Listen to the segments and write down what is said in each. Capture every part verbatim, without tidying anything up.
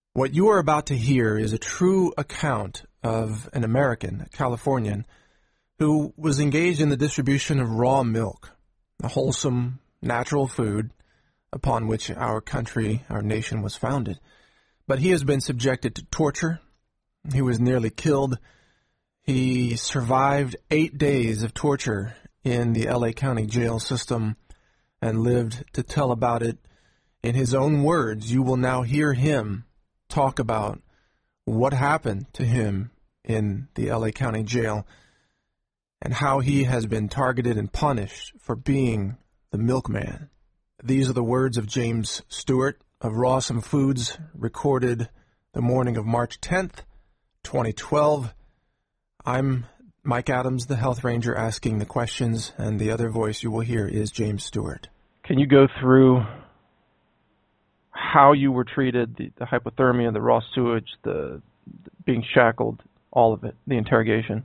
What you are about to hear is a true account of an American, a Californian, who was engaged in the distribution of raw milk, a wholesome, natural food upon which our country, our nation was founded. But he has been subjected to torture. He was nearly killed. He survived eight days of torture in the L A County jail system and lived to tell about it. In his own words, you will now hear him talk about what happened to him in the L A County jail and how he has been targeted and punished for being the milkman. These are the words of James Stewart of Rawsome Foods, recorded the morning of March tenth, twenty twelve. I'm Mike Adams, the Health Ranger, asking the questions, and the other voice you will hear is James Stewart. Can you go through how you were treated, the, the hypothermia, the raw sewage, the, the being shackled, all of it, the interrogation?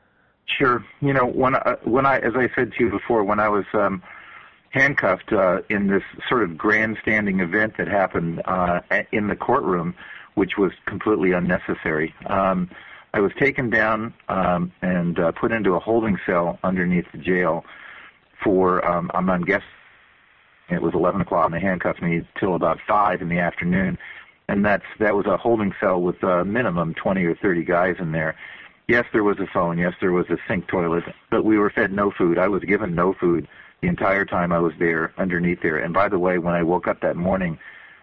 Sure. You know, when I, when I, as I said to you before, when I was um, handcuffed uh, in this sort of grandstanding event that happened uh, in the courtroom, which was completely unnecessary, um, I was taken down um, and uh, put into a holding cell underneath the jail for, um, I'm on guess, it was eleven o'clock, and they handcuffed me till about five in the afternoon. And that's that was a holding cell with a minimum twenty or thirty guys in there. Yes, there was a phone. Yes, there was a sink toilet. But we were fed no food. I was given no food the entire time I was there, underneath there. And by the way, when I woke up that morning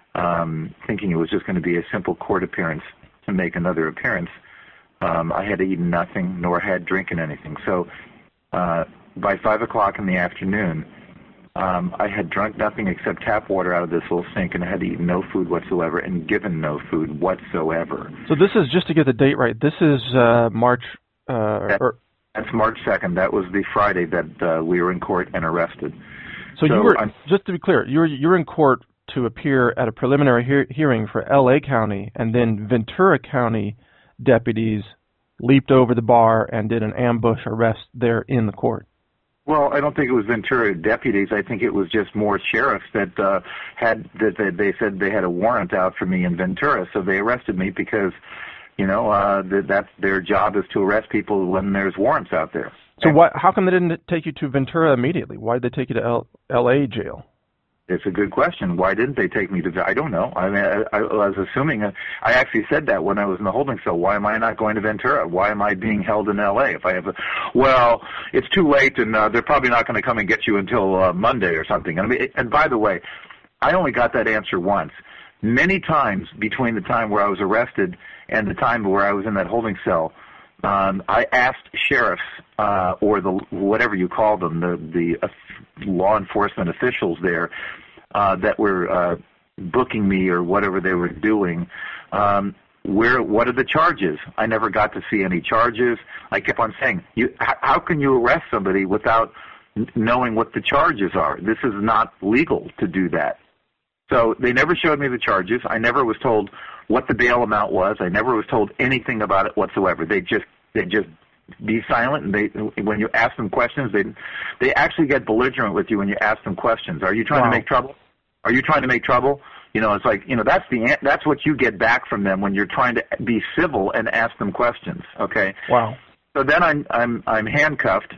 um, thinking it was just going to be a simple court appearance to make another appearance, um, I had eaten nothing nor had drinking anything. So uh, by five o'clock in the afternoon, Um, I had drunk nothing except tap water out of this little sink, and I had eaten no food whatsoever and given no food whatsoever. So this is, just to get the date right, this is uh, March... Uh, that, or, that's March second. That was the Friday that uh, we were in court and arrested. So, so you were, I'm, just to be clear, you were, you were in court to appear at a preliminary he- hearing for L A County, and then Ventura County deputies leaped over the bar and did an ambush arrest there in the court. Well, I don't think it was Ventura deputies. I think it was just more sheriffs that uh, had that they, they said they had a warrant out for me in Ventura, so they arrested me because, you know, uh, that that's their job is to arrest people when there's warrants out there. So why, how come they didn't take you to Ventura immediately? Why did they take you to L- L.A. jail? It's a good question. Why didn't they take me to? I don't know. I mean, I, I was assuming. Uh, I actually said that when I was in the holding cell. Why am I not going to Ventura? Why am I being held in L A? If I have a, well, it's too late, and uh, they're probably not going to come and get you until uh, Monday or something. And I mean, and by the way, I only got that answer once. Many times between the time where I was arrested and the time where I was in that holding cell, um, I asked sheriffs uh, or the whatever you call them, the the uh, law enforcement officials there uh, that were uh, booking me or whatever they were doing, um, where what are the charges? I never got to see any charges. I kept on saying, you, h- how can you arrest somebody without n- knowing what the charges are? This is not legal to do that. So they never showed me the charges. I never was told what the bail amount was. I never was told anything about it whatsoever. They just they just be silent, and they when you ask them questions, they they actually get belligerent with you when you ask them questions. Are you trying Wow. to make trouble? Are you trying to make trouble? You know, it's like, you know, that's the that's what you get back from them when you're trying to be civil and ask them questions. Okay. Wow. So then I'm I'm I'm handcuffed,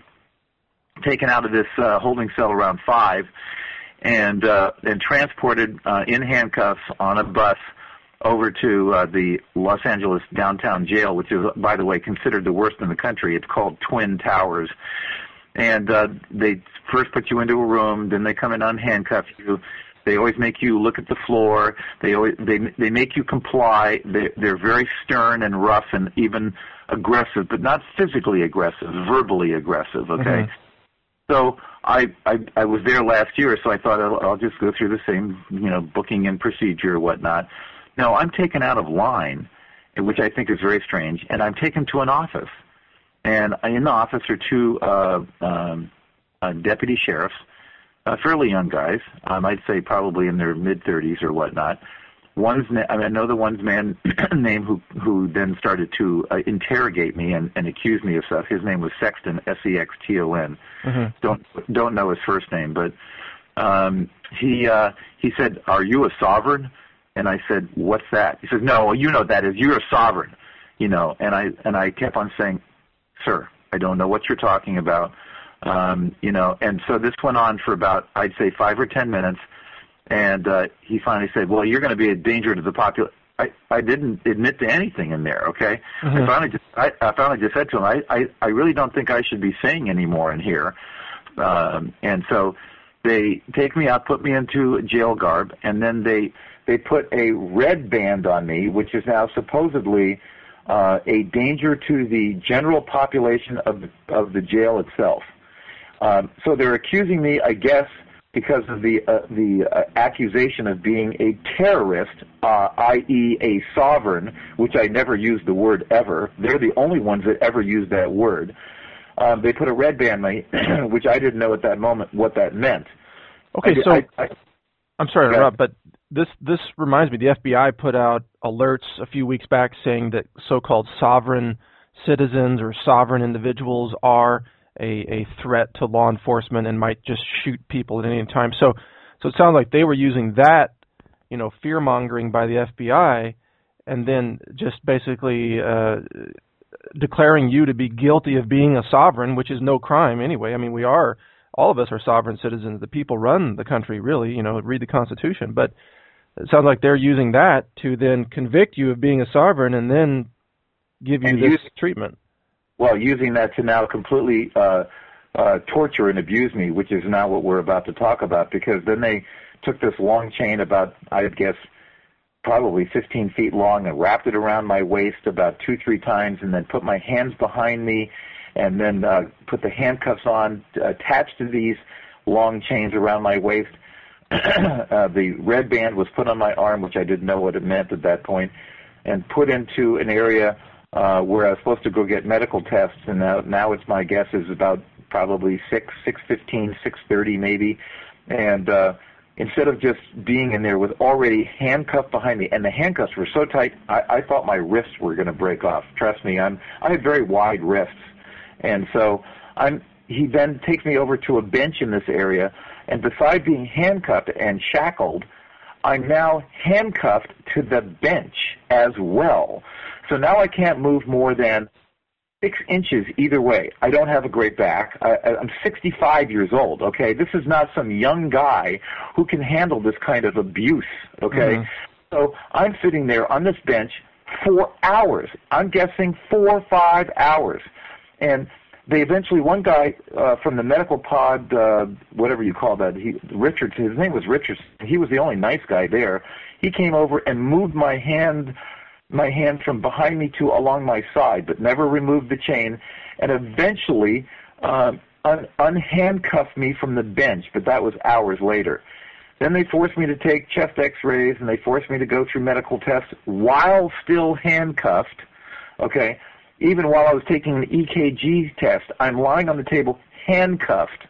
taken out of this uh, holding cell around five, and uh, and transported uh, in handcuffs on a bus over to uh, the Los Angeles downtown jail, which is, by the way, considered the worst in the country. It's called Twin Towers. And uh, they first put you into a room, then they come and unhandcuff you. They always make you look at the floor. They always they they make you comply. They, they're very stern and rough and even aggressive, but not physically aggressive, verbally aggressive. Okay. Mm-hmm. So I, I I was there last year, so I thought I'll, I'll just go through the same, you know, booking and procedure or whatnot. No, I'm taken out of line, which I think is very strange, and I'm taken to an office. And in the office are two uh, um, uh, deputy sheriffs, uh, fairly young guys. I might say probably in their mid-thirties or whatnot. One's na- I, mean, I know the one's man name who who then started to uh, interrogate me and, and accuse me of stuff. His name was Sexton, S E X T O N. Mm-hmm. Don't don't know his first name, but um, he uh, he said, "Are you a sovereign?" And I said, what's that? He says, no, well, you know what that is. You're a sovereign, you know. And I and I kept on saying, sir, I don't know what you're talking about, um, you know. And so this went on for about, I'd say, five or ten minutes. And uh, he finally said, well, you're going to be a danger to the population. I, I didn't admit to anything in there, okay? Mm-hmm. I finally just I, I finally just said to him, I, I, I really don't think I should be saying any more in here. Um, and so they take me out, put me into jail garb, and then they they put a red band on me, which is now supposedly uh, a danger to the general population of of the jail itself. Um, so they're accusing me, I guess, because of the uh, the uh, accusation of being a terrorist, uh, that is a sovereign, which I never used the word ever. They're the only ones that ever used that word. Um, they put a red band on me, which I didn't know at that moment what that meant. Okay, I, so I, I, I'm sorry to interrupt, but this this reminds me. The F B I put out alerts a few weeks back saying that so-called sovereign citizens or sovereign individuals are A, a threat to law enforcement and might just shoot people at any time. So, so it sounds like they were using that, you know, fear mongering by the F B I, and then just basically uh, declaring you to be guilty of being a sovereign, which is no crime anyway. I mean, we are, all of us are sovereign citizens. The people run the country, really. You know, read the Constitution. But it sounds like they're using that to then convict you of being a sovereign and then give you and this use- treatment. Well, using that to now completely uh, uh, torture and abuse me, which is now what we're about to talk about, because then they took this long chain about, I guess, probably fifteen feet long and wrapped it around my waist about two, three times and then put my hands behind me and then uh, put the handcuffs on attached to these long chains around my waist. uh, the red band was put on my arm, which I didn't know what it meant at that point, and put into an area Uh, where I was supposed to go get medical tests, and now, now it's my guess is about probably six, six fifteen, six thirty maybe, and uh, instead of just being in there with already handcuffed behind me, and the handcuffs were so tight, I, I thought my wrists were going to break off. Trust me, I'm I have very wide wrists, and so I'm. He then takes me over to a bench in this area, and besides being handcuffed and shackled, I'm now handcuffed to the bench as well. So now I can't move more than six inches either way. I don't have a great back. I, I'm sixty-five years old, okay? This is not some young guy who can handle this kind of abuse, okay? Mm-hmm. So I'm sitting there on this bench for hours. I'm guessing four or five hours. And they eventually, one guy uh, from the medical pod, uh, whatever you call that, he, Richards, his name was Richards. He was the only nice guy there. He came over and moved my hand my hand from behind me to along my side, but never removed the chain, and eventually uh, un- unhandcuffed me from the bench, but that was hours later. Then they forced me to take chest x-rays, and they forced me to go through medical tests while still handcuffed, okay? Even while I was taking an E K G test, I'm lying on the table handcuffed.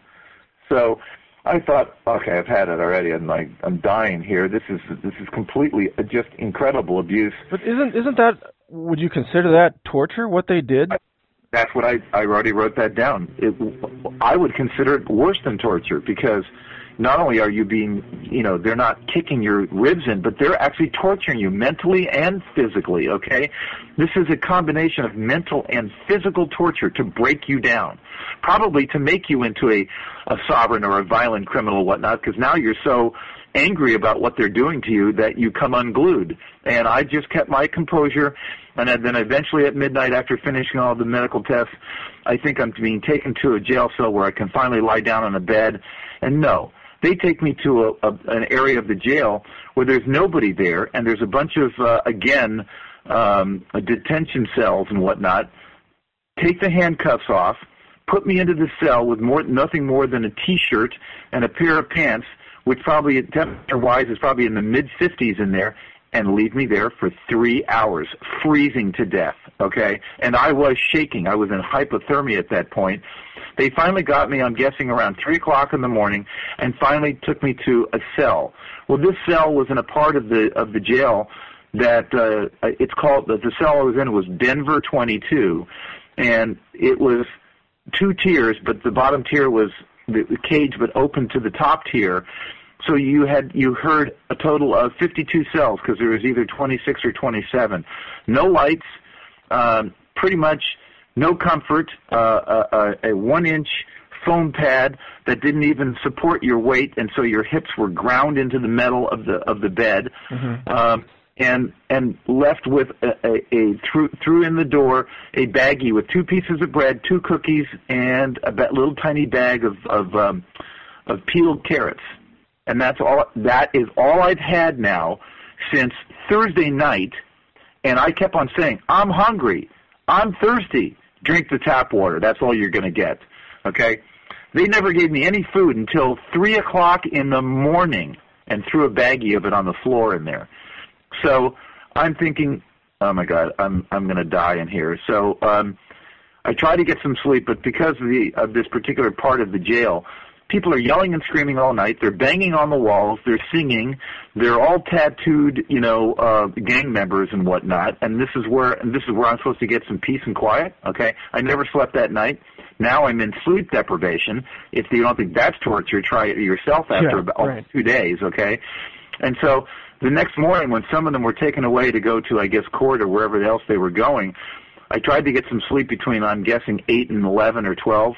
So I thought, okay, I've had it already. I'm like, I'm dying here. This is this is completely just incredible abuse. But isn't isn't that? Would you consider that torture? What they did? I, that's what I I already wrote that down. It, I would consider it worse than torture, because not only are you being, you know, they're not kicking your ribs in, but they're actually torturing you mentally and physically, okay? This is a combination of mental and physical torture to break you down, probably to make you into a, a sovereign or a violent criminal or whatnot, because now you're so angry about what they're doing to you that you come unglued. And I just kept my composure, and then eventually at midnight, after finishing all the medical tests, I think I'm being taken to a jail cell where I can finally lie down on a bed. And no, they take me to a, a, an area of the jail where there's nobody there, and there's a bunch of, uh, again, um, detention cells and whatnot. Take the handcuffs off, put me into the cell with more, nothing more than a T-shirt and a pair of pants, which probably, temperature-wise, is probably in the mid fifties in there, and leave me there for three hours, freezing to death, okay? And I was shaking. I was in hypothermia at that point. They finally got me, I'm guessing, around three o'clock in the morning, and finally took me to a cell. Well, this cell was in a part of the of the jail that uh, it's called, the cell I was in was Denver twenty-two, and it was two tiers, but the bottom tier was the cage but open to the top tier. So you had you heard a total of fifty-two cells because there was either twenty-six or twenty-seven. No lights, uh, pretty much no comfort, uh, a, a one-inch foam pad that didn't even support your weight, and so your hips were ground into the metal of the of the bed, mm-hmm. um, and and left with a, a, a through through in the door a baggie with two pieces of bread, two cookies, and a little tiny bag of of, um, of peeled carrots. And that's all. That is all I've had now since Thursday night. And I kept on saying, "I'm hungry. I'm thirsty. Drink the tap water. That's all you're going to get." Okay. They never gave me any food until three o'clock in the morning, and threw a baggie of it on the floor in there. So I'm thinking, "Oh my God, I'm I'm going to die in here." So um, I try to get some sleep, but because of the of this particular part of the jail, people are yelling and screaming all night. They're banging on the walls. They're singing. They're all tattooed, you know, uh, gang members and whatnot. And this is where and this is where I'm supposed to get some peace and quiet. Okay, I never slept that night. Now I'm in sleep deprivation. If you don't think that's torture, try it yourself after yeah, about right. two days. Okay, and so the next morning, when some of them were taken away to go to, I guess, court or wherever else they were going, I tried to get some sleep between, I'm guessing, eight and eleven or twelve.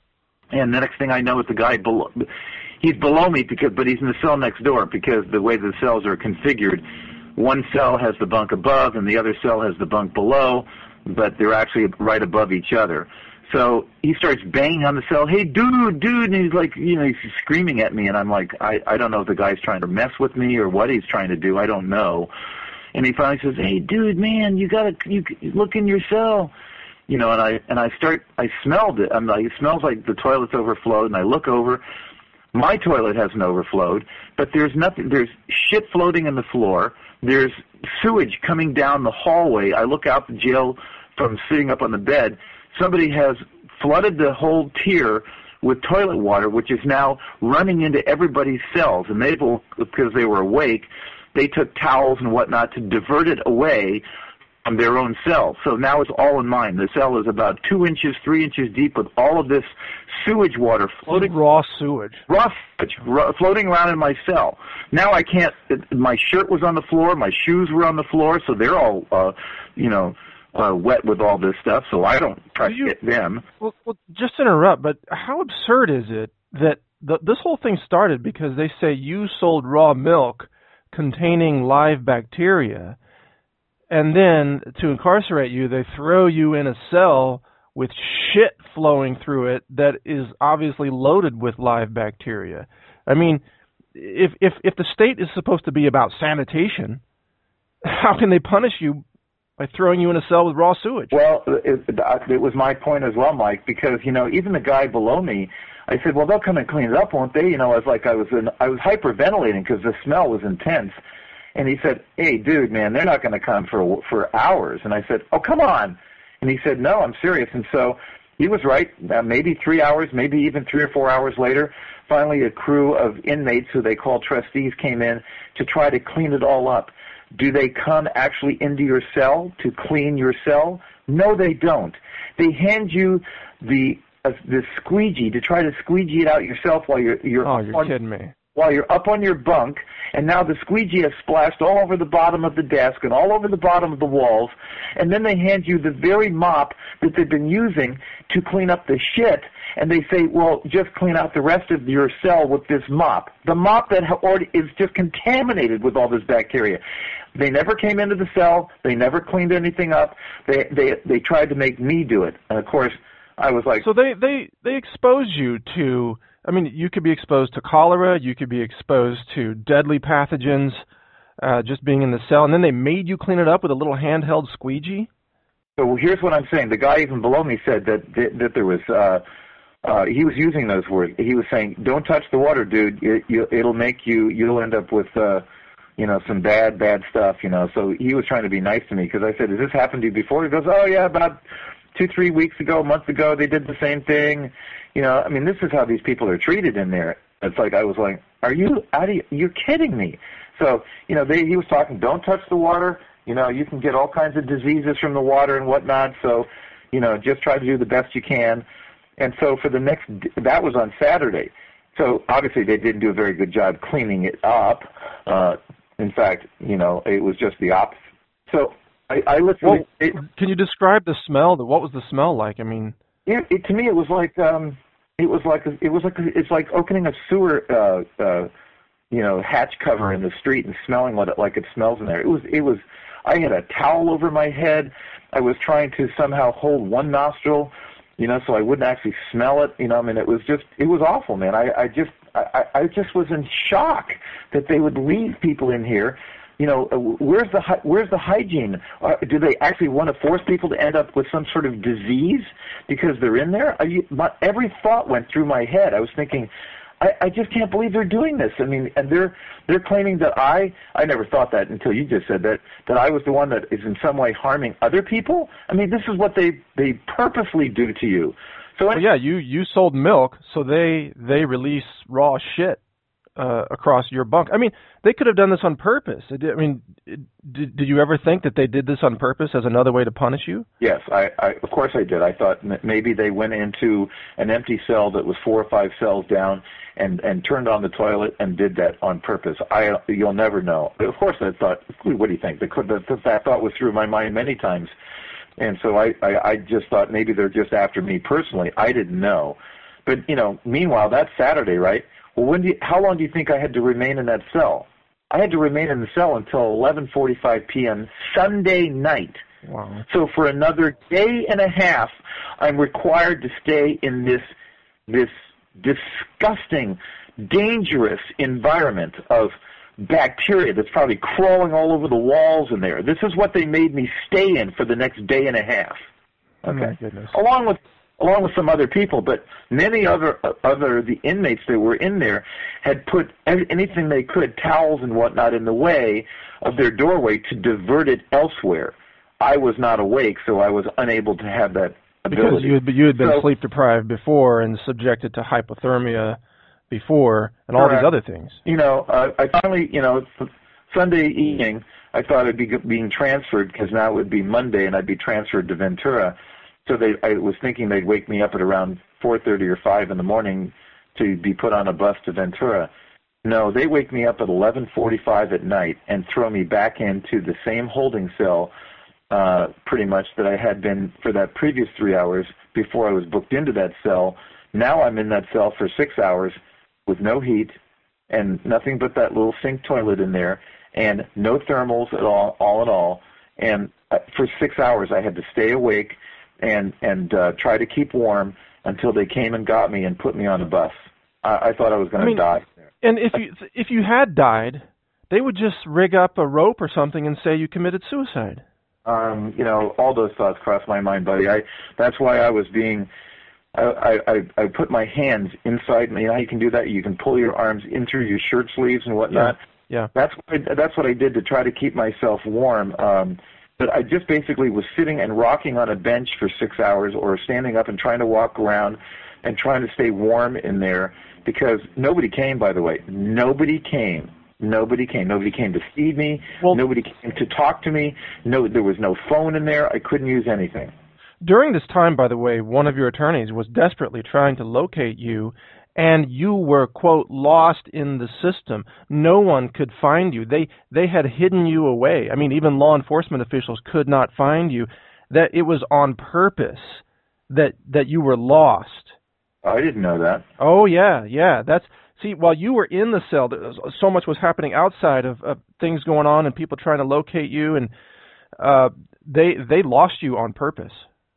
And the next thing I know is the guy below, he's below me, because, but he's in the cell next door, because the way the cells are configured, one cell has the bunk above and the other cell has the bunk below, but they're actually right above each other. So he starts banging on the cell, "Hey, dude, dude," and he's like, you know, he's screaming at me, and I'm like, I, I don't know if the guy's trying to mess with me or what he's trying to do. I don't know. And he finally says, "Hey, dude, man, you gotta, you look in your cell." You know, and I and I start, I smelled it. I'm like, it smells like the toilet's overflowed, and I look over. My toilet hasn't overflowed, but there's nothing. There's shit floating in the floor. There's sewage coming down the hallway. I look out the jail from sitting up on the bed. Somebody has flooded the whole tier with toilet water, which is now running into everybody's cells, and they've, because they were awake, they took towels and whatnot to divert it away from their own cell. So now it's all in mine. The cell is about two inches, three inches deep with all of this sewage water floating. Raw sewage. Raw sewage raw, floating around in my cell. Now I can't, my shirt was on the floor, my shoes were on the floor, so they're all, uh, you know, uh, wet with all this stuff, so I don't try to get them. Well, well, just to interrupt, but how absurd is it that the, this whole thing started because they say you sold raw milk containing live bacteria, and then to incarcerate you, they throw you in a cell with shit flowing through it that is obviously loaded with live bacteria. I mean, if if if the state is supposed to be about sanitation, how can they punish you by throwing you in a cell with raw sewage? Well, it, it was my point as well, Mike, because, you know, even the guy below me, I said, well, they'll come and clean it up, won't they? You know, I was like, I was in, I was hyperventilating because the smell was intense. And he said, "Hey, dude, man, they're not going to come for for hours." And I said, "Oh, come on." And he said, "No, I'm serious." And so he was right. Uh, maybe three hours, maybe even three or four hours later, finally a crew of inmates who they call trustees came in to try to clean it all up. Do they come actually into your cell to clean your cell? No, they don't. They hand you the uh, the squeegee to try to squeegee it out yourself while you're you're oh, you're on, kidding me. While you're up on your bunk, and now the squeegee has splashed all over the bottom of the desk and all over the bottom of the walls, and then they hand you the very mop that they've been using to clean up the shit, and they say, well, just clean out the rest of your cell with this mop. The mop that already is just contaminated with all this bacteria. They never came into the cell. They never cleaned anything up. They they they tried to make me do it, and of course, I was like, so they they they expose you to. I mean, you could be exposed to cholera, you could be exposed to deadly pathogens uh, just being in the cell, and then they made you clean it up with a little handheld squeegee? So here's what I'm saying. The guy even below me said that that, that there was, uh, uh, he was using those words. He was saying, "Don't touch the water, dude. It, you, it'll make you, you'll end up with, uh, you know, some bad, bad stuff, you know." So he was trying to be nice to me because I said, "Has this happened to you before?" He goes, "Oh, yeah, about two, three weeks ago, a month ago, they did the same thing." You know, I mean, this is how these people are treated in there. It's like I was like, "Are you out of? You're kidding me?" So, you know, they, he was talking, "Don't touch the water. You know, you can get all kinds of diseases from the water and whatnot. So, you know, just try to do the best you can." And so for the next, that was on Saturday. so obviously they didn't do a very good job cleaning it up. Uh, in fact, you know, it was just the opposite. So I, I literally. Well, it, can you describe the smell? What was the smell like? I mean, it, it, to me, it was like um, it was like a, it was like a, it's like opening a sewer, uh, uh, you know, hatch cover in the street and smelling what it like it smells in there. It was it was. I had a towel over my head. I was trying to somehow hold one nostril, you know, so I wouldn't actually smell it. You know, I mean, it was just, it was awful, man. I, I just, I, I just was in shock that they would leave people in here. You know, where's the where's the hygiene? Uh, do they actually want to force people to end up with some sort of disease because they're in there? Are you, my, every thought went through my head. I was thinking, I, I just can't believe they're doing this. I mean, and they're they're claiming that I I never thought that until you just said that that I was the one that is in some way harming other people. I mean, this is what they they purposely do to you. So well, yeah, you you sold milk, so they they release raw shit uh, across your bunk. I mean, they could have done this on purpose. I mean, did did you ever think that they did this on purpose as another way to punish you? Yes, I, I of course I did. I thought maybe they went into an empty cell that was four or five cells down and and turned on the toilet and did that on purpose. I you'll never know. Of course, I thought. What do you think? That, that, that thought was through my mind many times, and so I, I I just thought maybe they're just after me personally. I didn't know, but you know, meanwhile that's Saturday, right? Well, when do you, how long do you think I had to remain in that cell? I had to remain in the cell until eleven forty-five p.m. Sunday night. Wow. So for another day and a half, I'm required to stay in this this disgusting, dangerous environment of bacteria that's probably crawling all over the walls in there. This is what they made me stay in for the next day and a half. Okay. Oh my goodness. Along with along with some other people, but many other other the inmates that were in there had put anything they could, towels and whatnot, in the way of their doorway to divert it elsewhere. I was not awake, so I was unable to have that ability. Because you had, you had been so, sleep deprived before and subjected to hypothermia before and all correct. these other things. You know, uh, I finally, you know, Sunday evening, I thought I'd be being transferred because now it would be Monday and I'd be transferred to Ventura. So they, I was thinking they'd wake me up at around four thirty or five in the morning to be put on a bus to Ventura. No, they wake me up at eleven forty-five at night and throw me back into the same holding cell, uh, pretty much that I had been for that previous three hours before I was booked into that cell. Now I'm in that cell for six hours with no heat and nothing but that little sink toilet in there and no thermals at all, all at all. And uh, for six hours I had to stay awake and and uh, try to keep warm until they came and got me and put me on a bus. I, I thought I was going I mean, to die. And if you if you had died, they would just rig up a rope or something and say you committed suicide. Um, you know, all those thoughts crossed my mind, buddy. I that's why I was being. I, I I put my hands inside me. You know how you can do that? You can pull your arms in through your shirt sleeves and whatnot. Yeah. yeah. That's what I, that's what I did to try to keep myself warm. Um, but I just basically was sitting and rocking on a bench for six hours, or standing up and trying to walk around, and trying to stay warm in there because nobody came. By the way, nobody came. Nobody came. Nobody came to see me. Well, nobody came to talk to me. No, there was no phone in there. I couldn't use anything. During this time, by the way, one of your attorneys was desperately trying to locate you, and you were, quote, lost in the system. No one could find you. They they had hidden you away. I mean, even law enforcement officials could not find you. That it was on purpose that that you were lost. I didn't know that. Oh, yeah, yeah. That's see, while you were in the cell, so much was happening outside of, of things going on and people trying to locate you, and uh, they they lost you on purpose.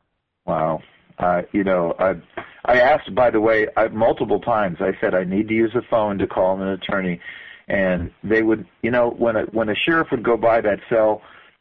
Wow. Uh, you know, I, I asked, by the way, I, multiple times, I said I need to use a phone to call an attorney. And they would, you know, when a, when a sheriff would go by that cell,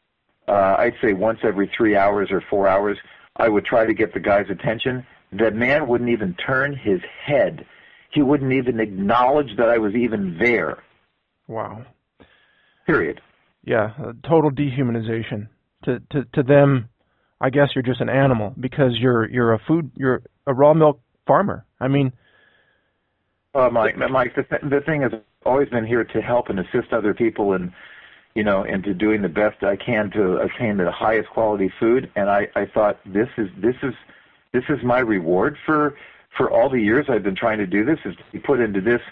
uh, I'd say once every three hours or four hours, I would try to get the guy's attention. The man wouldn't even turn his head. He wouldn't even acknowledge that I was even there. Wow. Period. Yeah, total dehumanization. To to to them, I guess you're just an animal because you're you're a food you're a raw milk farmer. I mean, uh, Mike, Mike, the, th- the thing has always been here to help and assist other people, and you know, and to doing the best I can to attain the highest quality food. And I, I thought this is this is this is my reward for for all the years I've been trying to do this is to be put into this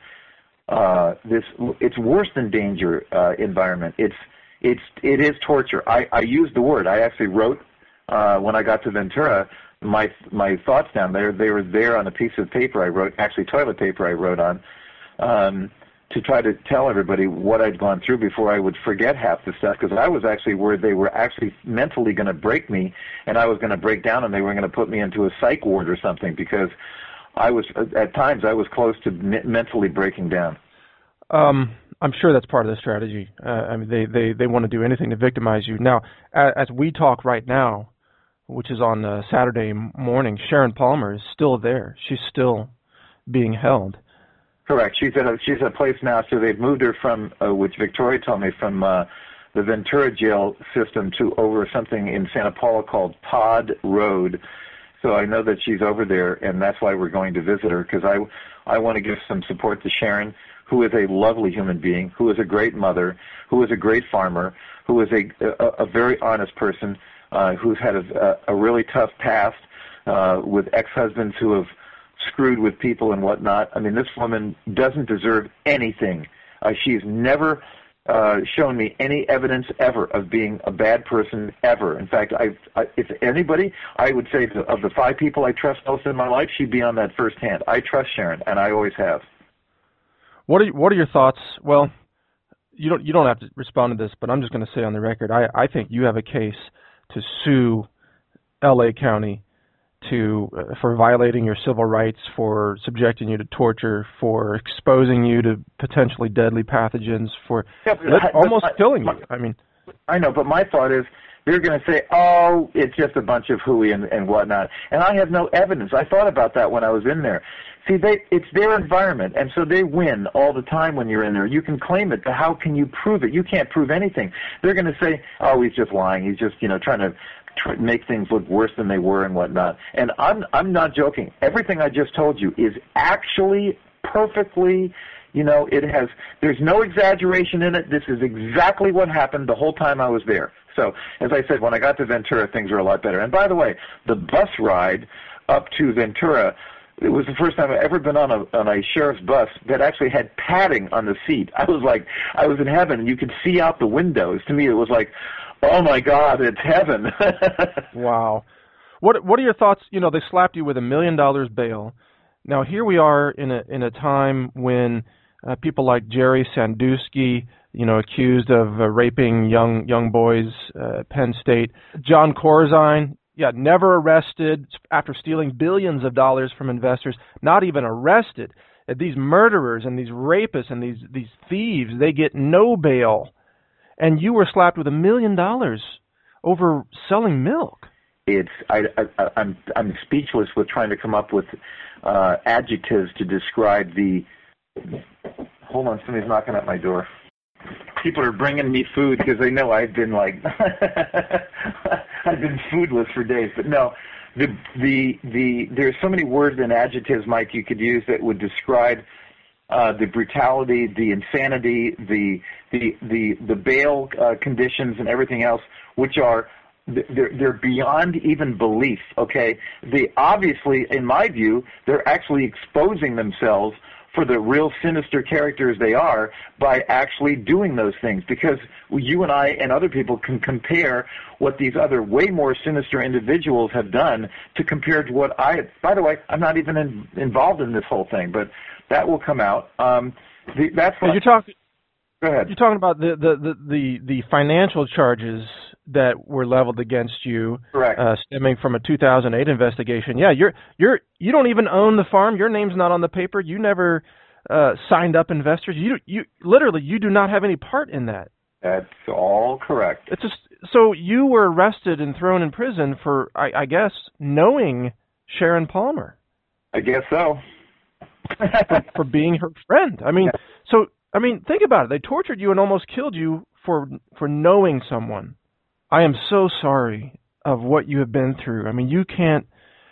uh, this it's worse than danger uh, environment. It's it's it is torture. I, I used the word. I actually wrote uh, when I got to Ventura my my thoughts down there. They were there on a piece of paper I wrote, actually toilet paper I wrote on, um, to try to tell everybody what I'd gone through before I would forget half the stuff, because I was actually worried they were actually mentally going to break me, and I was going to break down, and they were going to put me into a psych ward or something, because I was, at times, I was close to me- mentally breaking down. Um, I'm sure that's part of the strategy. Uh, I mean, they, they, they want to do anything to victimize you. Now, as, as we talk right now, which is on uh, Saturday morning, Sharon Palmer is still there. She's still being held. Correct. She's at a, she's at a place now, so they've moved her from, uh, which Victoria told me, from uh, the Ventura jail system to over something in Santa Paula called Todd Road. So I know that she's over there, and that's why we're going to visit her, because I, I want to give some support to Sharon, who is a lovely human being, who is a great mother, who is a great farmer, who is a, a, a very honest person, uh, who's had a, a really tough past uh, with ex-husbands who have screwed with people and whatnot. I mean, this woman doesn't deserve anything. Uh, she's never uh, shown me any evidence ever of being a bad person ever. In fact, I, I, if anybody, I would say of the five people I trust most in my life, she'd be on that first hand. I trust Sharon, and I always have. What are what are your thoughts? Well, you don't you don't have to respond to this, but I'm just going to say on the record, I, I think you have a case to sue L A County to uh, for violating your civil rights, for subjecting you to torture, for exposing you to potentially deadly pathogens, for yeah, let, I, almost my, killing my, you. I mean, I know, but my thought is they're going to say, "Oh, it's just a bunch of hooey and, and whatnot," and I have no evidence. I thought about that when I was in there. See, they, it's their environment, and so they win all the time when you're in there. You can claim it, but how can you prove it? You can't prove anything. They're going to say, "Oh, he's just lying. He's just, you know, trying to try, make things look worse than they were and whatnot." And I'm I'm not joking. Everything I just told you is actually perfectly, you know, it has. There's no exaggeration in it. This is exactly what happened the whole time I was there. So, as I said, when I got to Ventura, things were a lot better. And by the way, the bus ride up to Ventura, it was the first time I've ever been on a on a sheriff's bus that actually had padding on the seat. I was like, I was in heaven. You could see out the windows. To me, it was like, oh my God, it's heaven. Wow. What what are your thoughts? You know, they slapped you with a million dollars bail. Now here we are in a in a time when uh, people like Jerry Sandusky, you know, accused of uh, raping young young boys uh, at Penn State, John Corzine. Yeah, never arrested after stealing billions of dollars from investors, not even arrested. These murderers and these rapists and these, these thieves, they get no bail. And you were slapped with a million dollars over selling milk. It's I, I, I'm I'm speechless with trying to come up with uh, adjectives to describe the. Hold on, somebody's knocking at my door. People are bringing me food because they know I've been like I've been foodless for days. But no, the the the there's so many words and adjectives, Mike, you could use that would describe uh, the brutality, the insanity, the the the the bail uh, conditions, and everything else, which are they're they're beyond even belief. Okay, they obviously, in my view, they're actually exposing themselves for the real sinister characters they are by actually doing those things, because you and I and other people can compare what these other way more sinister individuals have done to compare to what I, by the way, I'm not even in, involved in this whole thing, but that will come out. Um, the, that's what, you're talking. Go ahead. You're talking about the, the, the, the, the financial charges that were leveled against you, correct, uh, stemming from a two thousand eight investigation. Yeah, you're you're you don't even own the farm. Your name's not on the paper. You never uh, signed up investors. You you literally you do not have any part in that. That's all correct. It's just so you were arrested and thrown in prison for, I, I guess, knowing Sharon Palmer. I guess so. for, for being her friend. I mean, yeah. so. I mean, think about it. They tortured you and almost killed you for for knowing someone. I am so sorry of what you have been through. I mean, you can't.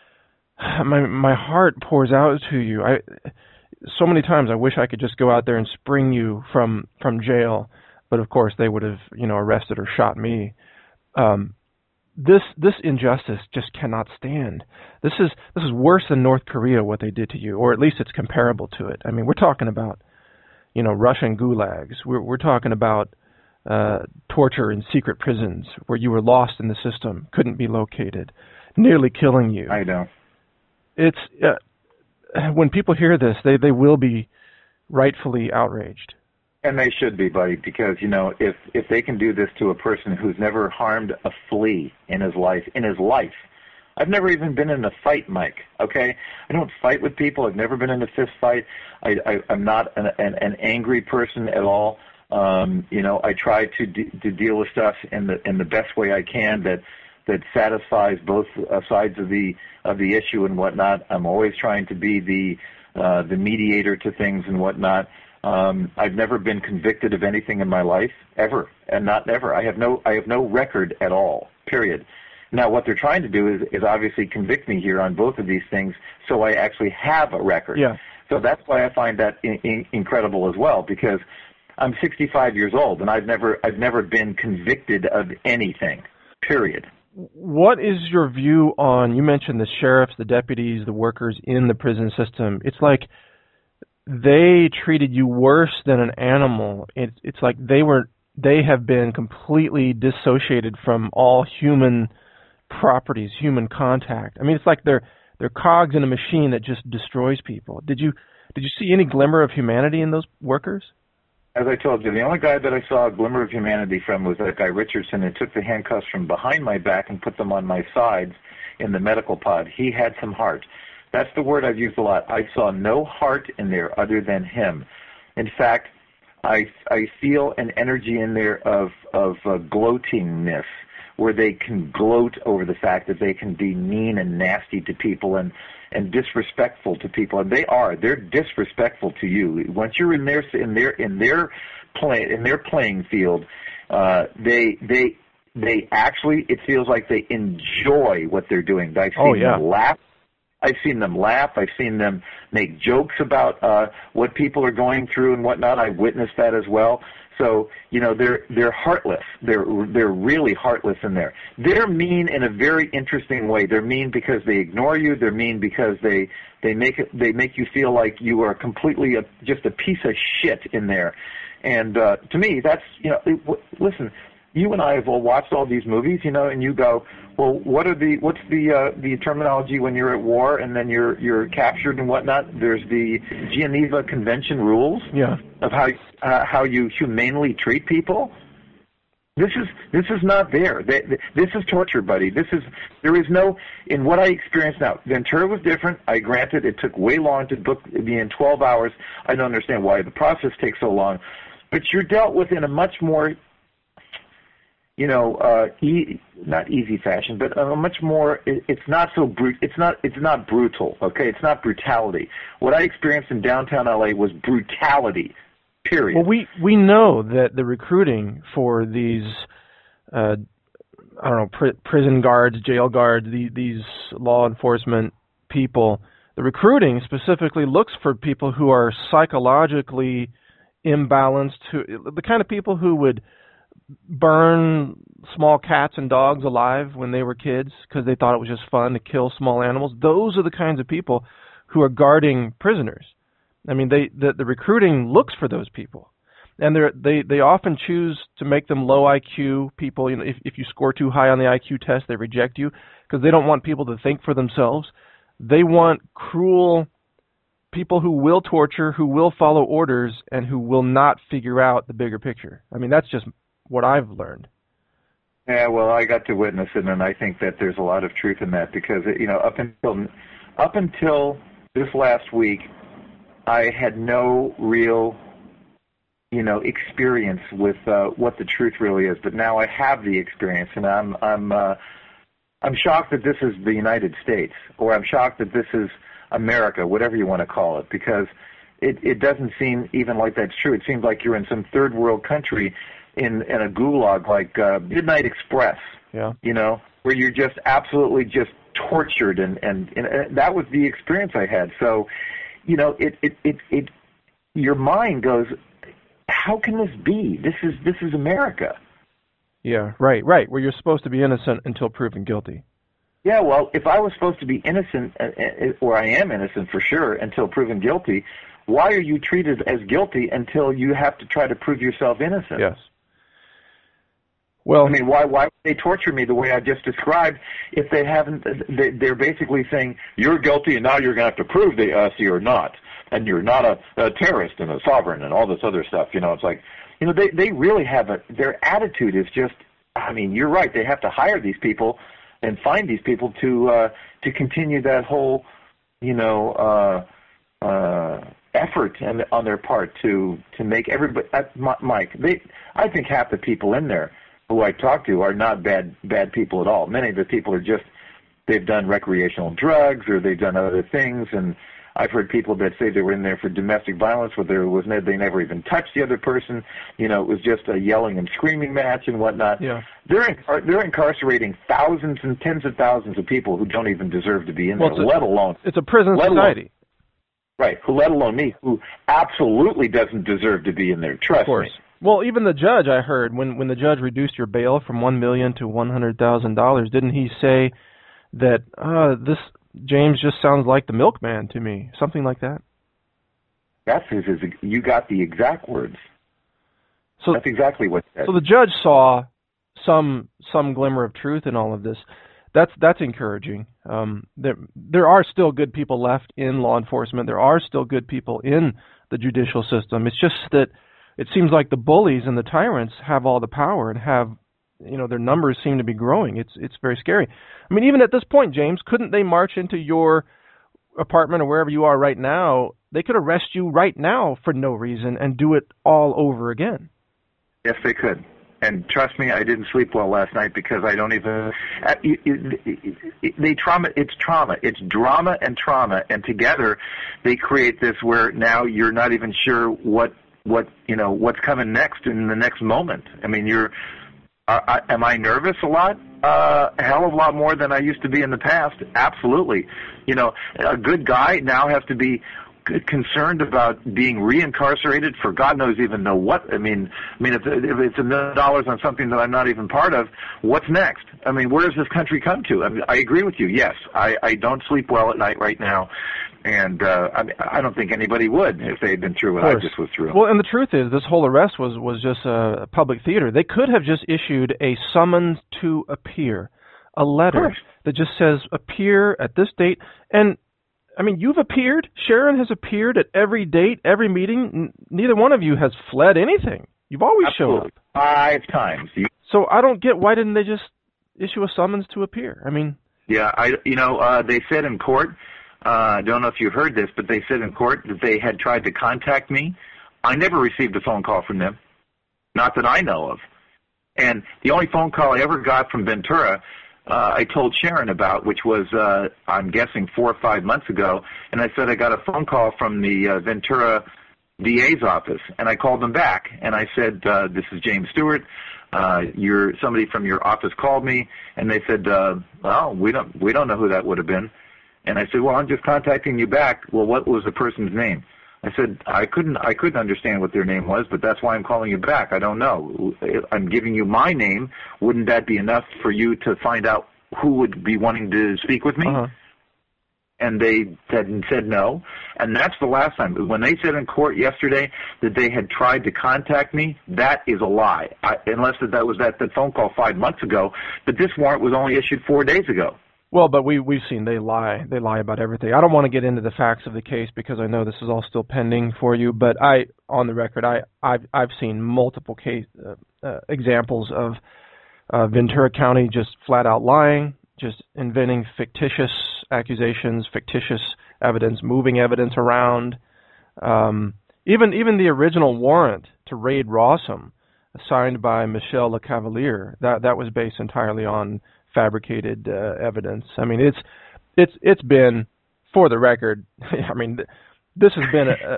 My my heart pours out to you. I so many times I wish I could just go out there and spring you from from jail, but of course they would have, you know, arrested or shot me. Um, this this injustice just cannot stand. This is this is worse than North Korea, what they did to you, or at least it's comparable to it. I mean, we're talking about, you know, Russian gulags. We're we're talking about uh, torture in secret prisons where you were lost in the system, couldn't be located, nearly killing you. I know. It's uh, when people hear this, they they will be rightfully outraged. And they should be, buddy, because, you know, if if they can do this to a person who's never harmed a flea in his life, in his life. I've never even been in a fight, Mike, okay? I don't fight with people. I've never been in a fist fight. I, I, I'm not an, an, an angry person at all. Um, you know, I try to de- to deal with stuff in the in the best way I can that that satisfies both uh, sides of the of the issue and whatnot. I'm always trying to be the uh, the mediator to things and whatnot. Um, I've never been convicted of anything in my life, ever, and not never. I have no, I have no record at all, period. Now, what they're trying to do is, is obviously convict me here on both of these things, so I actually have a record. Yeah. So that's why I find that in, in, incredible as well, because I'm sixty-five years old, and I've never, I've never been convicted of anything, period. What is your view on, you mentioned the sheriffs, the deputies, the workers in the prison system. It's like they treated you worse than an animal. It, it's like they were, they have been completely dissociated from all human properties, human contact. I mean, it's like they're they're cogs in a machine that just destroys people. Did you did you see any glimmer of humanity in those workers? As I told you, the only guy that I saw a glimmer of humanity from was that guy Richardson, who took the handcuffs from behind my back and put them on my sides in the medical pod. He had some heart. That's the word I've used a lot. I saw no heart in there other than him. In fact, I, I feel an energy in there of, of uh, gloatingness, where they can gloat over the fact that they can be mean and nasty to people and, and disrespectful to people. And they are. They're disrespectful to you. Once you're in their in their in their play in their playing field, uh, they they they actually, it feels like they enjoy what they're doing. I've seen oh, yeah. them laugh. I've seen them laugh. I've seen them make jokes about uh, what people are going through and whatnot. I've witnessed that as well. So, you know, they're they're heartless. They're they're really heartless in there. They're mean in a very interesting way. They're mean because they ignore you. They're mean because they they make it, they make you feel like you are completely a, just a piece of shit in there. And uh, to me, that's, you know, it, w- listen. You and I have all watched all these movies, you know, and you go, well, what are the what's the uh, the terminology when you're at war and then you're you're captured and whatnot? There's the Geneva Convention rules yeah. of how uh, how you humanely treat people. This is this is not there. They, this is torture, buddy. This is there is no in what I experienced now. Ventura was different. I granted it took way long to book me in twelve hours. I don't understand why the process takes so long, but you're dealt with in a much more you know, uh, e- not easy fashion, but a much more. It, it's not so brute. It's not. It's not brutal. Okay, it's not brutality. What I experienced in downtown L A was brutality. Period. Well, we we know that the recruiting for these, uh, I don't know, pr- prison guards, jail guards, the, these law enforcement people, the recruiting specifically looks for people who are psychologically imbalanced, who the kind of people who would burn small cats and dogs alive when they were kids because they thought it was just fun to kill small animals. Those are the kinds of people who are guarding prisoners. I mean, they the, the recruiting looks for those people, and they they they often choose to make them low I Q people. You know, if if you score too high on the I Q test, they reject you because they don't want people to think for themselves. They want cruel people who will torture, who will follow orders, and who will not figure out the bigger picture. I mean, that's just what I've learned. Yeah, well, I got to witness it, and I think that there's a lot of truth in that because, you know, up until up until this last week, I had no real, you know, experience with uh, what the truth really is. But now I have the experience, and I'm I'm uh, I'm shocked that this is the United States, or I'm shocked that this is America, whatever you want to call it, because it it doesn't seem even like that's true. It seems like you're in some third world country. In, in a gulag like uh, Midnight Express, yeah. you know, where you're just absolutely just tortured, and, and, and that was the experience I had. So, you know, it, it, it, it, your mind goes, how can this be? This is this is America. Yeah, right, right, where you're supposed to be innocent until proven guilty. Yeah, well, if I was supposed to be innocent, uh, or I am innocent for sure, until proven guilty, why are you treated as guilty until you have to try to prove yourself innocent? Yes. Well, I mean, why why would they torture me the way I just described if they haven't? They, they're basically saying you're guilty and now you're going to have to prove that uh, you're not, and you're not a, a terrorist and a sovereign and all this other stuff. You know, it's like, you know, they they really have a their attitude is just. I mean, you're right. They have to hire these people and find these people to uh, to continue that whole, you know, uh, uh, effort and on their part to to make everybody. Uh, Mike, they I think half the people in there who I talk to are not bad bad people at all. Many of the people are just they've done recreational drugs or they've done other things, and I've heard people that say they were in there for domestic violence, where there was no, they never even touched the other person. You know, it was just a yelling and screaming match and whatnot. Yeah. They're incar- they're incarcerating thousands and tens of thousands of people who don't even deserve to be in well, there, let alone it's a prison let society. Alone, right? Who let alone me, who absolutely doesn't deserve to be in there. Trust of course. me. Well, even the judge, I heard, when when the judge reduced your bail from one million to one hundred thousand dollars, didn't he say that uh, this James just sounds like the milkman to me, something like that? That's his. his you got the exact words. So that's exactly what. He said. So the judge saw some some glimmer of truth in all of this. That's that's encouraging. Um, there there are still good people left in law enforcement. There are still good people in the judicial system. It's just that it seems like the bullies and the tyrants have all the power and have, you know, their numbers seem to be growing. It's it's very scary. I mean, even at this point, James, couldn't they march into your apartment or wherever you are right now? They could arrest you right now for no reason and do it all over again. Yes, they could. And trust me, I didn't sleep well last night because I don't even. Uh, it, it, it, they trauma. It's trauma. It's drama and trauma, and together they create this where now you're not even sure what what you know what's coming next in the next moment. I mean, you're. Uh, I, am I nervous a lot? Uh, a hell of a lot more than I used to be in the past. Absolutely. You know, a good guy now has to be concerned about being reincarcerated for God knows even know what. I mean, I mean, if, if it's a million dollars on something that I'm not even part of, what's next? I mean, where does this country come to? I mean, I agree with you. Yes, I, I don't sleep well at night right now, and uh, I mean, I don't think anybody would if they had been through what I just was through. Well, and the truth is, this whole arrest was was just a public theater. They could have just issued a summons to appear, a letter that just says appear at this date. And I mean, you've appeared. Sharon has appeared at every date, every meeting. N- neither one of you has fled anything. You've always Absolutely. shown up. Five times. You- so I don't get, why didn't they just issue a summons to appear? I mean. Yeah, I, you know, uh, they said in court, uh, I don't know if you heard this, but they said in court that they had tried to contact me. I never received a phone call from them. Not that I know of. And the only phone call I ever got from Ventura Uh, I told Sharon about, which was, uh, I'm guessing, four or five months ago, and I said I got a phone call from the uh, Ventura D A's office, and I called them back, and I said, uh, this is James Stewart, uh, you're, somebody from your office called me, and they said, uh, well, we don't, we don't know who that would have been. And I said, well, I'm just contacting you back. Well, what was the person's name? I said, I couldn't, I couldn't understand what their name was, but that's why I'm calling you back. I don't know. I'm giving you my name. Wouldn't that be enough for you to find out who would be wanting to speak with me? Uh-huh. And they said, said no. And that's the last time. When they said in court yesterday that they had tried to contact me, that is a lie. I, unless that, that was that, that phone call five months ago. But this warrant was only issued four days ago. Well, but we, we've seen they lie. They lie about everything. I don't want to get into the facts of the case because I know this is all still pending for you. But I, on the record, I, I've, I've seen multiple case uh, uh, examples of uh, Ventura County just flat out lying, just inventing fictitious accusations, fictitious evidence, moving evidence around. Um, even even the original warrant to raid Rawson, signed by Michelle LeCavalier, that that was based entirely on fabricated uh, evidence. I mean, it's it's it's been, for the record, I mean, this has been a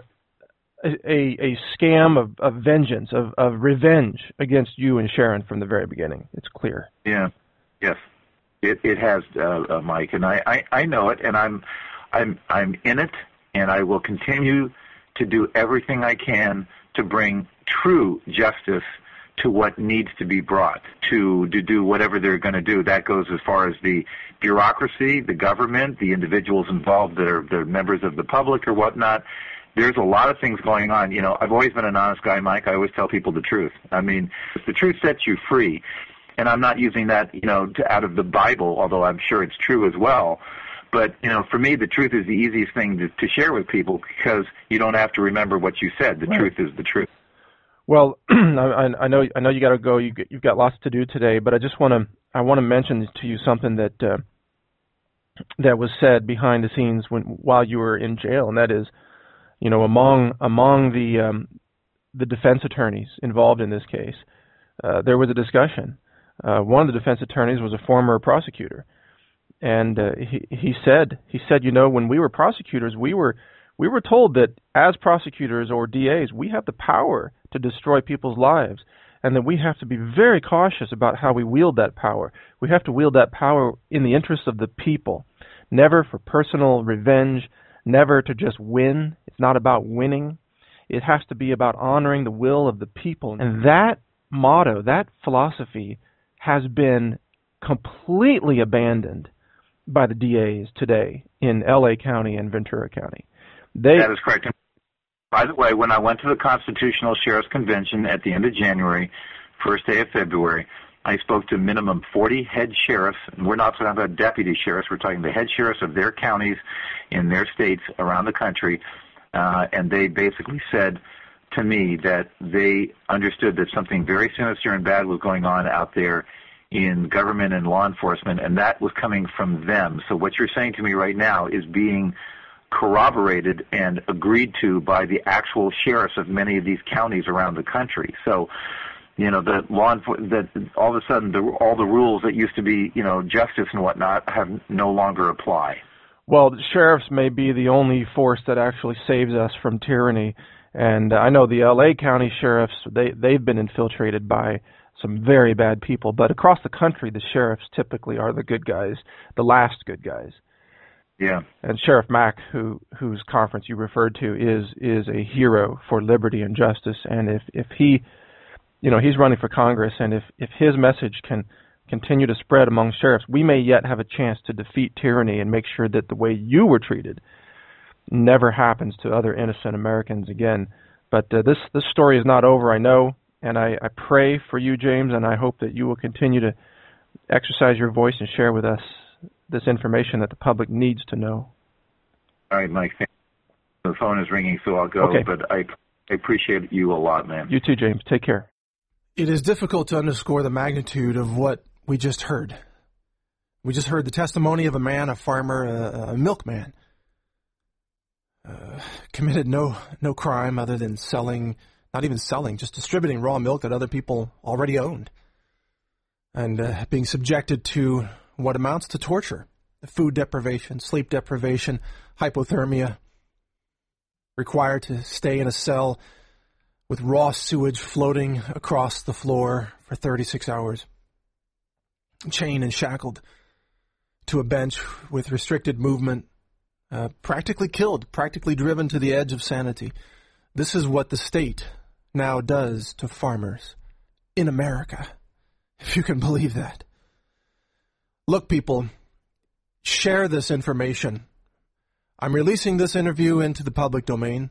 a, a scam of, of vengeance, of, of revenge against you and Sharon from the very beginning. It's clear. Yeah. Yes. It it has, uh, uh, Mike, and I, I, I know it, and I'm I'm I'm in it, and I will continue to do everything I can to bring true justice to what needs to be brought to, to do whatever they're going to do. That goes as far as the bureaucracy, the government, the individuals involved that are the members of the public or whatnot. There's a lot of things going on. You know, I've always been an honest guy, Mike. I always tell people the truth. I mean, if the truth sets you free, and I'm not using that, you know, to, out of the Bible, although I'm sure it's true as well. But, you know, for me, the truth is the easiest thing to, to share with people because you don't have to remember what you said. The right. truth is the truth. Well, I, I know I know you got to go. You, you've got lots to do today, but I just want to I want to mention to you something that uh, that was said behind the scenes when while you were in jail, and that is, you know, among among the um, the defense attorneys involved in this case, uh, there was a discussion. Uh, one of the defense attorneys was a former prosecutor, and uh, he he said he said, you know, when we were prosecutors, we were we were told that as prosecutors or D As, we have the power to destroy people's lives, and that we have to be very cautious about how we wield that power. We have to wield that power in the interest of the people, never for personal revenge, never to just win. It's not about winning. It has to be about honoring the will of the people. And that motto, that philosophy, has been completely abandoned by the D As today in L A County and Ventura County. They, that is correct. By the way, when I went to the Constitutional Sheriff's Convention at the end of January, first day of February, I spoke to minimum forty head sheriffs, and we're not talking about deputy sheriffs, we're talking the head sheriffs of their counties in their states around the country, uh, and they basically said to me that they understood that something very sinister and bad was going on out there in government and law enforcement, and that was coming from them. So what you're saying to me right now is being corroborated and agreed to by the actual sheriffs of many of these counties around the country. So, you know, the law enforcement, that all of a sudden the, all the rules that used to be, you know, justice and whatnot have no longer apply. Well, the sheriffs may be the only force that actually saves us from tyranny. And I know the L A County sheriffs, they, they've been infiltrated by some very bad people. But across the country, the sheriffs typically are the good guys, the last good guys. Yeah. And Sheriff Mack, who whose conference you referred to, is is a hero for liberty and justice. And if, if he, you know, he's running for Congress, and if, if his message can continue to spread among sheriffs, we may yet have a chance to defeat tyranny and make sure that the way you were treated never happens to other innocent Americans again. But uh, this this story is not over, I know, and I, I pray for you, James, and I hope that you will continue to exercise your voice and share with us this information that the public needs to know. All right, Mike. The phone is ringing, so I'll go. Okay. But I, I appreciate you a lot, man. You too, James. Take care. It is difficult to underscore the magnitude of what we just heard. We just heard the testimony of a man, a farmer, a, a milkman, uh, committed no no crime other than selling, not even selling, just distributing raw milk that other people already owned, and uh, being subjected to what amounts to torture, food deprivation, sleep deprivation, hypothermia, required to stay in a cell with raw sewage floating across the floor for thirty-six hours, chained and shackled to a bench with restricted movement, uh, practically killed, practically driven to the edge of sanity. This is what the state now does to farmers in America, if you can believe that. Look, people, share this information. I'm releasing this interview into the public domain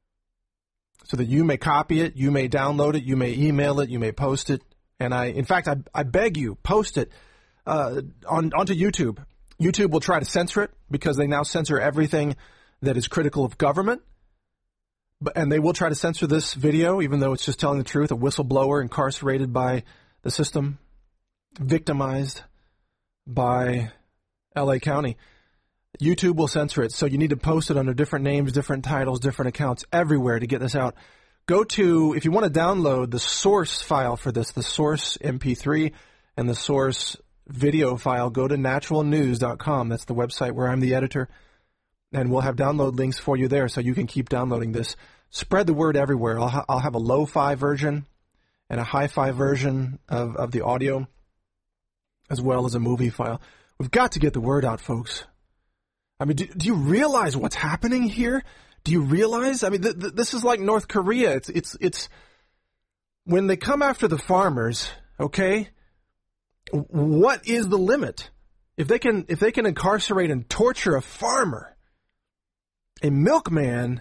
so that you may copy it, you may download it, you may email it, you may post it. And I, in fact, I, I beg you, post it uh, on onto YouTube. YouTube will try to censor it because they now censor everything that is critical of government. But, and they will try to censor this video, even though it's just telling the truth. A whistleblower incarcerated by the system, victimized by L A County. YouTube will censor it, so you need to post it under different names, different titles, different accounts, everywhere to get this out. Go to, if you want to download the source file for this, the source M P three and the source video file, go to natural news dot com. That's the website where I'm the editor, and we'll have download links for you there so you can keep downloading this. Spread the word everywhere. I'll, ha- I'll have a lo-fi version and a hi-fi version of, of the audio, as well as a movie file. We've got to get the word out, folks. I mean, do, do you realize what's happening here? Do you realize? I mean, th- th- this is like North Korea. It's it's it's when they come after the farmers, okay, what is the limit? If they can, if they can incarcerate and torture a farmer, a milkman,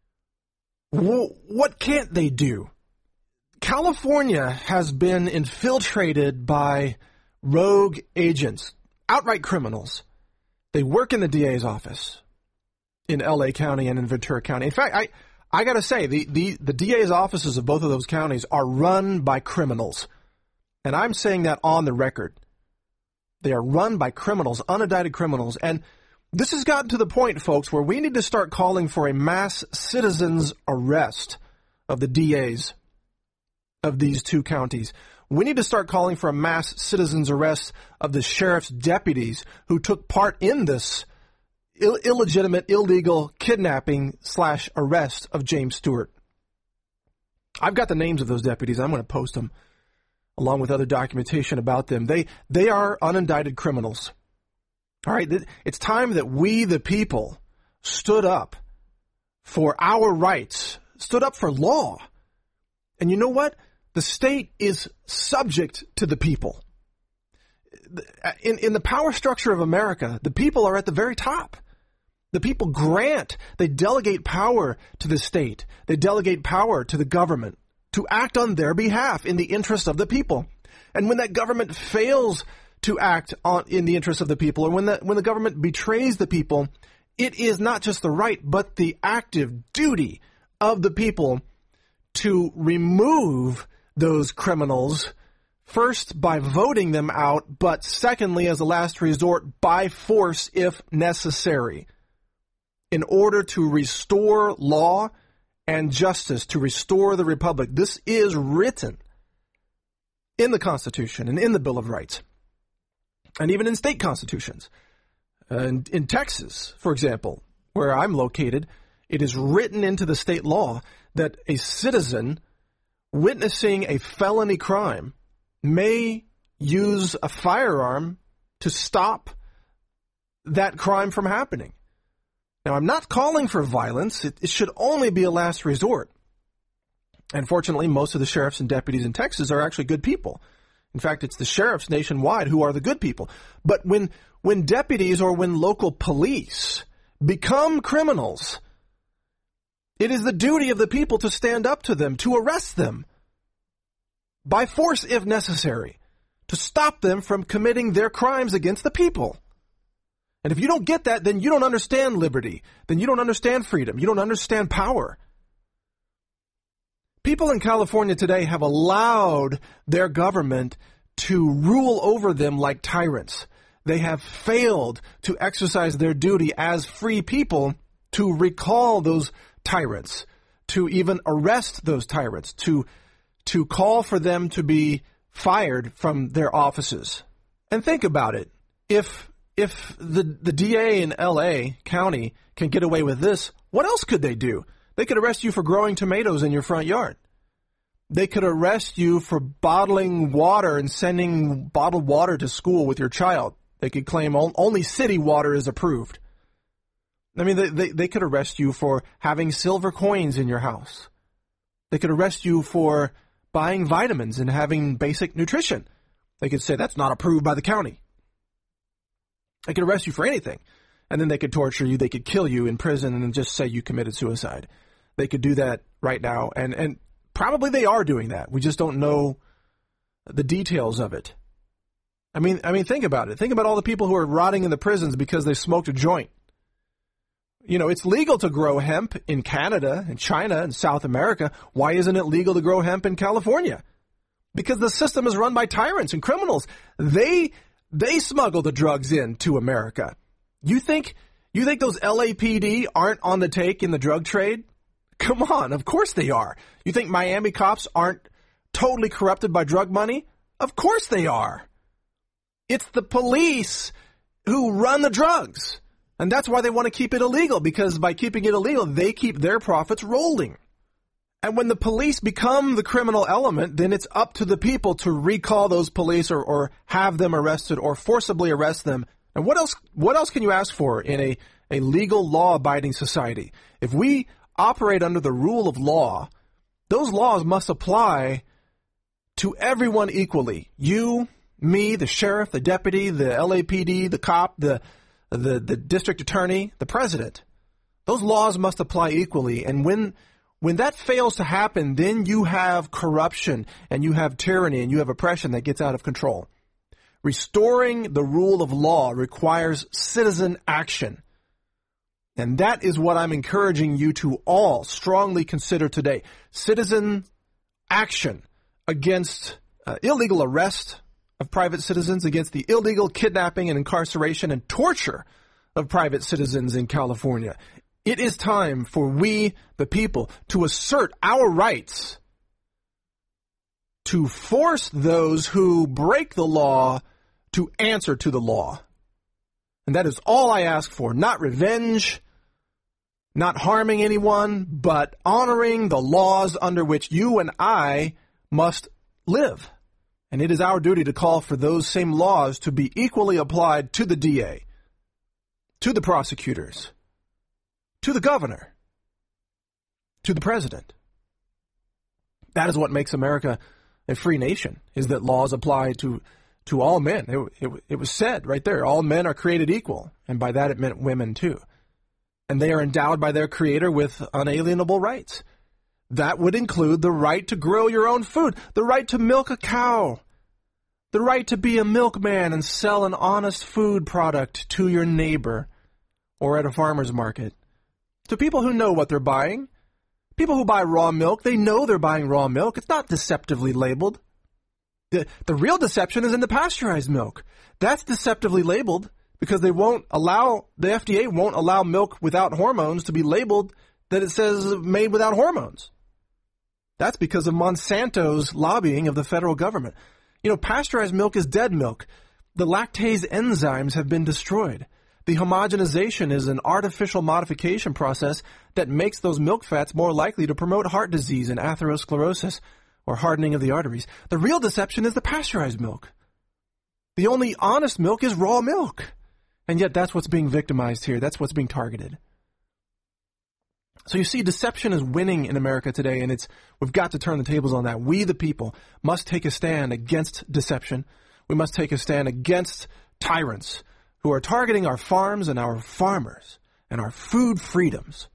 wh- what can't they do? California has been infiltrated by rogue agents, outright criminals. They work in the D A's office in L A County and in Ventura County. In fact, I, I got to say, the, the, the D A's offices of both of those counties are run by criminals. And I'm saying that on the record. They are run by criminals, unindicted criminals. And this has gotten to the point, folks, where we need to start calling for a mass citizens arrest of the D A's of these two counties. We need to start calling for a mass citizens arrest of the sheriff's deputies who took part in this Ill- illegitimate, illegal kidnapping slash arrest of James Stewart. I've got the names of those deputies. I'm going to post them along with other documentation about them. They they are unindicted criminals. All right, it's time that we, the people, stood up for our rights, stood up for law. And you know what? The state is subject to the people. In, in the power structure of America, the people are at the very top. The people grant, they delegate power to the state. They delegate power to the government to act on their behalf in the interest of the people. And when that government fails to act on, in the interest of the people, or when the, when the government betrays the people, it is not just the right, but the active duty of the people to remove those criminals, first by voting them out, but secondly, as a last resort, by force if necessary, in order to restore law and justice, to restore the republic. This is written in the Constitution and in the Bill of Rights, and even in state constitutions. And in Texas, for example, where I'm located, it is written into the state law that a citizen witnessing a felony crime may use a firearm to stop that crime from happening. Now, I'm not calling for violence. It, it should only be a last resort. And fortunately, most of the sheriffs and deputies in Texas are actually good people. In fact, it's the sheriffs nationwide who are the good people. But when when deputies or when local police become criminals, it is the duty of the people to stand up to them, to arrest them by force if necessary, to stop them from committing their crimes against the people. And if you don't get that, then you don't understand liberty. Then you don't understand freedom. You don't understand power. People in California today have allowed their government to rule over them like tyrants. They have failed to exercise their duty as free people to recall those tyrants, to even arrest those tyrants, to, to call for them to be fired from their offices. And think about it. If If the, the D A in L A County can get away with this, what else could they do? They could arrest you for growing tomatoes in your front yard. They could arrest you for bottling water and sending bottled water to school with your child. They could claim only city water is approved. I mean, they, they, they could arrest you for having silver coins in your house. They could arrest you for buying vitamins and having basic nutrition. They could say that's not approved by the county. They could arrest you for anything, and then they could torture you. They could kill you in prison and then just say you committed suicide. They could do that right now, and, and probably they are doing that. We just don't know the details of it. I mean, I mean, think about it. Think about all the people who are rotting in the prisons because they smoked a joint. You know, it's legal to grow hemp in Canada and China and South America. Why isn't it legal to grow hemp in California? Because the system is run by tyrants and criminals. They... They smuggle the drugs into America. You think you think those L A P D aren't on the take in the drug trade? Come on, of course they are. You think Miami cops aren't totally corrupted by drug money? Of course they are. It's the police who run the drugs. And that's why they want to keep it illegal, because by keeping it illegal, they keep their profits rolling. And when the police become the criminal element, then it's up to the people to recall those police or, or have them arrested or forcibly arrest them. And what else what else can you ask for in a, a legal, law-abiding society? If we operate under the rule of law, those laws must apply to everyone equally. You, me, the sheriff, the deputy, the L A P D, the cop, the, the, the district attorney, the president. Those laws must apply equally. And when, when that fails to happen, then you have corruption and you have tyranny and you have oppression that gets out of control. Restoring the rule of law requires citizen action. And that is what I'm encouraging you to all strongly consider today. Citizen action against uh, illegal arrest of private citizens, against the illegal kidnapping and incarceration and torture of private citizens in California. It is time for we, the people, to assert our rights, to force those who break the law to answer to the law. And that is all I ask for, not revenge, not harming anyone, but honoring the laws under which you and I must live. And it is our duty to call for those same laws to be equally applied to the D A, to the prosecutors, to the governor, to the president. That is what makes America a free nation, is that laws apply to to all men. It, it, it was said right there, all men are created equal. And by that it meant women too. And they are endowed by their creator with unalienable rights. That would include the right to grow your own food, the right to milk a cow, the right to be a milkman and sell an honest food product to your neighbor or at a farmer's market. To people who know what they're buying. People who buy raw milk, they know they're buying raw milk. It's not deceptively labeled. The, the real deception is in the pasteurized milk. That's deceptively labeled because they won't allow, the F D A won't allow milk without hormones to be labeled that it says made without hormones. That's because of Monsanto's lobbying of the federal government. You know, pasteurized milk is dead milk. The lactase enzymes have been destroyed. The homogenization is an artificial modification process that makes those milk fats more likely to promote heart disease and atherosclerosis, or hardening of the arteries. The real deception is the pasteurized milk. The only honest milk is raw milk. And yet that's what's being victimized here. That's what's being targeted. So you see, deception is winning in America today, and it's we've got to turn the tables on that. We, the people, must take a stand against deception. We must take a stand against tyrants who are targeting our farms and our farmers and our food freedoms.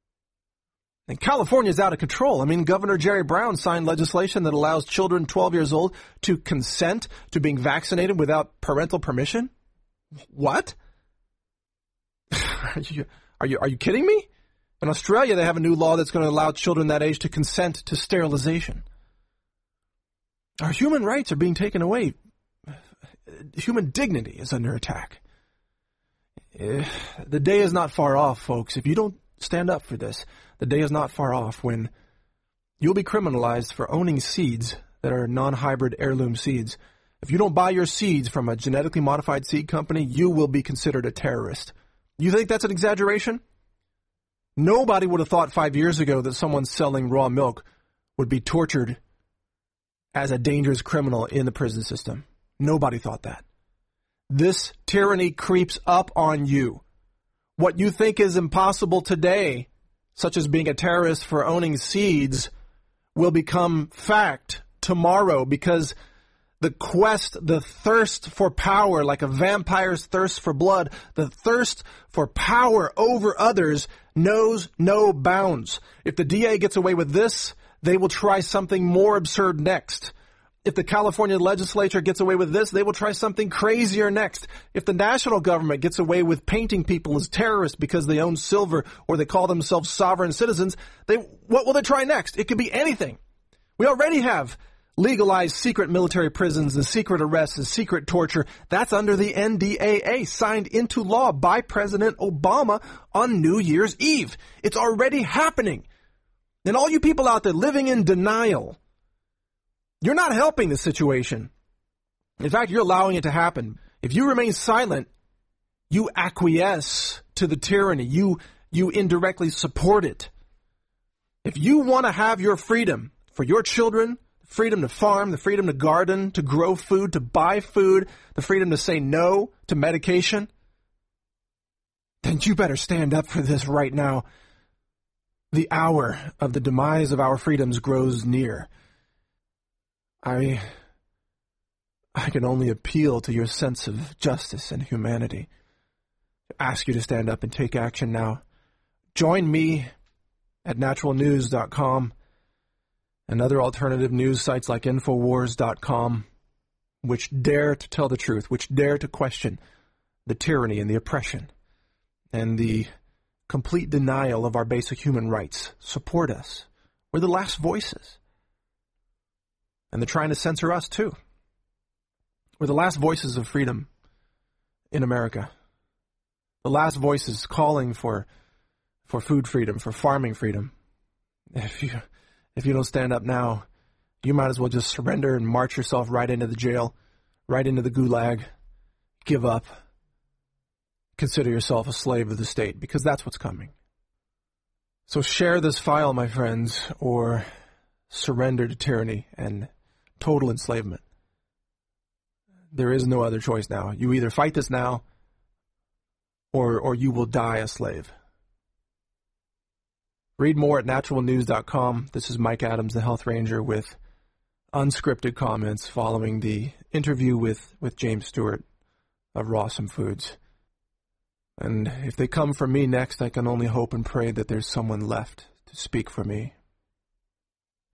And California is out of control. I mean, Governor Jerry Brown signed legislation that allows children twelve years old to consent to being vaccinated without parental permission. What? Are you, are you, are you kidding me? In Australia, they have a new law that's going to allow children that age to consent to sterilization. Our human rights are being taken away. Human dignity is under attack. The day is not far off, folks. If you don't stand up for this, the day is not far off when you'll be criminalized for owning seeds that are non-hybrid heirloom seeds. If you don't buy your seeds from a genetically modified seed company, you will be considered a terrorist. You think that's an exaggeration? Nobody would have thought five years ago that someone selling raw milk would be tortured as a dangerous criminal in the prison system. Nobody thought that. This tyranny creeps up on you. What you think is impossible today, such as being a terrorist for owning seeds, will become fact tomorrow because the quest, the thirst for power, like a vampire's thirst for blood, the thirst for power over others knows no bounds. If the D A gets away with this, they will try something more absurd next. If the California legislature gets away with this, they will try something crazier next. If the national government gets away with painting people as terrorists because they own silver or they call themselves sovereign citizens, they what will they try next? It could be anything. We already have legalized secret military prisons and secret arrests and secret torture. That's under the N D A A, signed into law by President Obama on New Year's Eve. It's already happening. And all you people out there living in denial, you're not helping the situation. In fact, you're allowing it to happen. If you remain silent, you acquiesce to the tyranny. You, you indirectly support it. If you want to have your freedom for your children, freedom to farm, the freedom to garden, to grow food, to buy food, the freedom to say no to medication, then you better stand up for this right now. The hour of the demise of our freedoms grows near. I, I can only appeal to your sense of justice and humanity. Ask you to stand up and take action now. Join me at natural news dot com and other alternative news sites like infowars dot com, which dare to tell the truth, which dare to question the tyranny and the oppression and the complete denial of our basic human rights. Support us. We're the last voices. And they're trying to censor us, too. We're the last voices of freedom in America. The last voices calling for for food freedom, for farming freedom. If you if you don't stand up now, you might as well just surrender and march yourself right into the jail, right into the gulag, give up, consider yourself a slave of the state, because that's what's coming. So share this file, my friends, or surrender to tyranny and total enslavement. There is no other choice now. You either fight this now, or or you will die a slave. Read more at natural news dot com. This is Mike Adams, the Health Ranger, with unscripted comments following the interview with, with James Stewart of Rawsome Foods. And if they come for me next, I can only hope and pray that there's someone left to speak for me